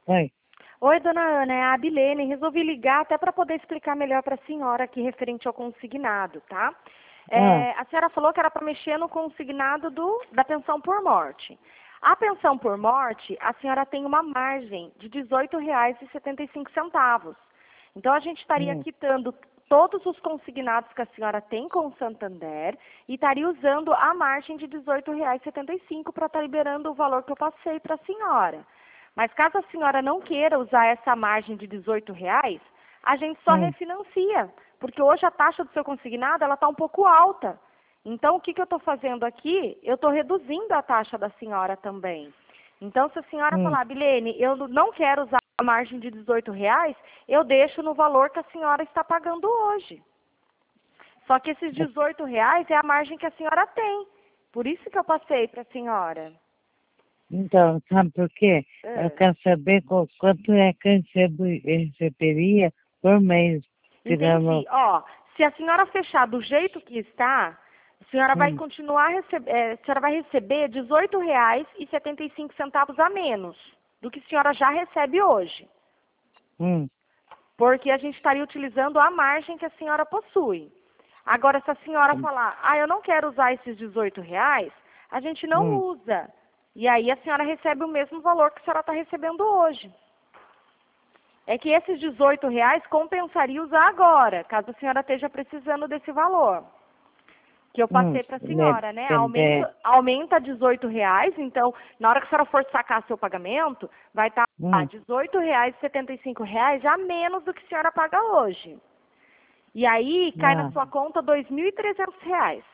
Oi. Oi, dona Ana, é a Abilene. Resolvi ligar até para poder explicar melhor para a senhora aqui referente ao consignado, tá? Ah, A senhora falou que era para mexer no consignado da pensão por morte. A pensão por morte, a senhora tem uma margem de R$ 18,75. Então, a gente estaria hum, quitando todos os consignados que a senhora tem com o Santander e estaria usando a margem de R$ 18,75 para estar liberando o valor que eu passei para a senhora. Mas caso a senhora não queira usar essa margem de R$ 18, a gente só hum, refinancia, porque hoje a taxa do seu consignado ela está um pouco alta. Então, o que eu estou fazendo aqui? Eu estou reduzindo a taxa da senhora também. Então, se a senhora hum. falar, Bilene, eu não quero usar a margem de R$ 18, eu deixo no valor que a senhora está pagando hoje. Só que esses R$ 18 é a margem que a senhora tem. Por isso que eu passei para a senhora. Então, sabe por quê? Eu Ah. quero saber quanto é que receberia por mês. Entendi. Tirando. Ó, se a senhora fechar do jeito que está, a senhora vai Hum, continuar a senhora vai receber R$ 18,75 a menos do que a senhora já recebe hoje. hum, Porque a gente estaria utilizando a margem que a senhora possui. Agora, se a senhora falar, eu não quero usar esses R$ 18, a gente não hum. usa. E aí a senhora recebe o mesmo valor que a senhora está recebendo hoje. É que esses R$ 18 compensaria usar agora, caso a senhora esteja precisando desse valor. Que eu passei para a senhora, né? Aumenta R$ 18, então, na hora que a senhora for sacar seu pagamento, vai estar Hum, R$ 18,75 a menos do que a senhora paga hoje. E aí cai na ah, sua conta R$ 2.300.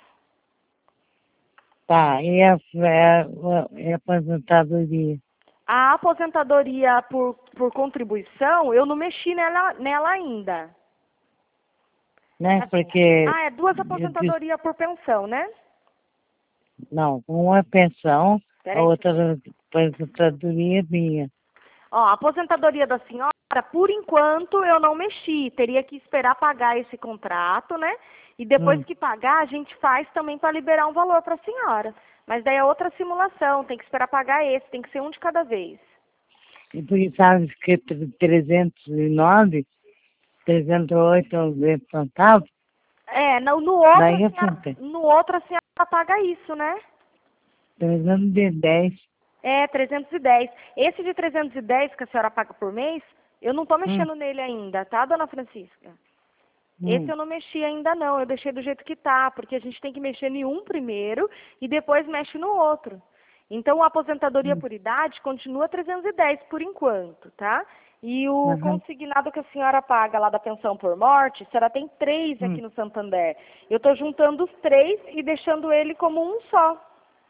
tá. E a aposentadoria, A aposentadoria por contribuição, eu não mexi nela ainda. né? Porque, É duas aposentadorias por pensão, né? não, uma é pensão, a Peraí. outra aposentadoria minha. Ó, a aposentadoria da senhora, por enquanto, eu não mexi. Teria que esperar pagar esse contrato, né? E depois Hum. que pagar, a gente faz também para liberar um valor para a senhora. Mas daí é outra simulação, tem que esperar pagar esse, tem que ser um de cada vez. E por isso, sabe que 309, 308 centavos, No outro, daí eu falei, a senhora paga isso, né? 310. 310. Esse de 310 que a senhora paga por mês, eu não estou Hum, mexendo nele ainda, tá, dona Francisca? Esse hum, eu não mexi ainda não, eu deixei do jeito que tá, porque a gente tem que mexer em um primeiro e depois mexe no outro. Então, a aposentadoria hum, por idade continua 310 por enquanto, tá? E o aham, consignado que a senhora paga lá da pensão por morte, a senhora tem três aqui hum. no Santander. Eu estou juntando os três e deixando ele como um só.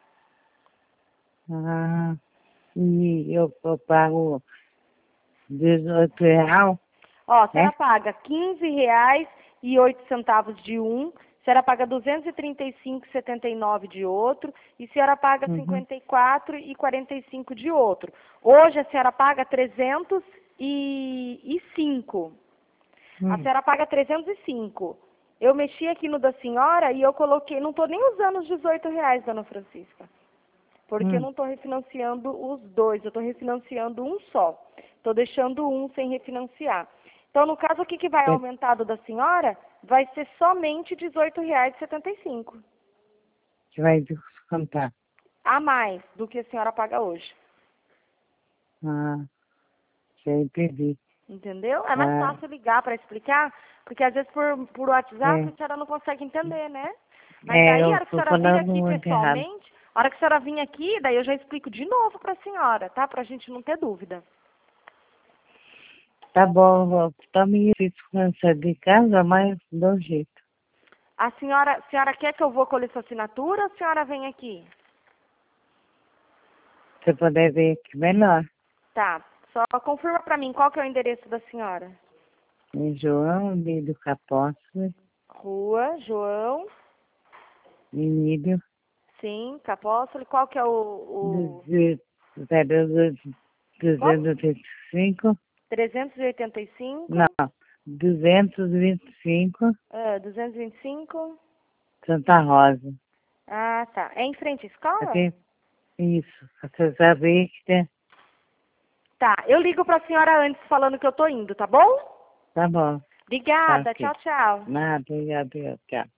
Ah, e eu pago R$ 18, Ó, a né? senhora paga R$ 15,08 de um, a senhora paga 235,79 de outro e a senhora paga Uhum, 54,45 de outro. Hoje a senhora paga 305. A hum, senhora paga 305. Eu mexi aqui no da senhora e eu coloquei, não estou nem usando os R$ 18, dona Francisca. Porque eu hum. não estou refinanciando os dois, eu estou refinanciando um só. Estou deixando um sem refinanciar. Então, no caso aqui que vai Você aumentar do da senhora, vai ser somente R$ 18,75. vai descontar. A mais do que a senhora paga hoje. Ah, já entendi. Entendeu? É mais Ah, fácil ligar para explicar, porque às vezes por WhatsApp é, a senhora não consegue entender, né? Mas daí, a eu hora que a tô senhora vir falando aqui muito errado. pessoalmente, a hora que a senhora vir aqui, daí eu já explico de novo para a senhora, tá? Para a gente não ter dúvida. Tá bom, tá meio difícil de casa, mas dá um jeito. A senhora quer que eu vou colher sua assinatura ou a senhora vem aqui? Se puder ver aqui melhor. Tá. Só confirma pra mim qual que é o endereço da senhora. Em João Emílio Capóstolo, Rua, João, Emílio, sim, Capóstolo. Qual que é o 285, 385, não, 225, 225. Santa Rosa. Ah, tá. É em frente à escola? Aqui, isso, você sabe que tem, Tá, eu ligo para a senhora antes falando que eu tô indo, tá bom? Tá bom. Obrigada, Ok. tchau, tchau. Nada, obrigado, tchau.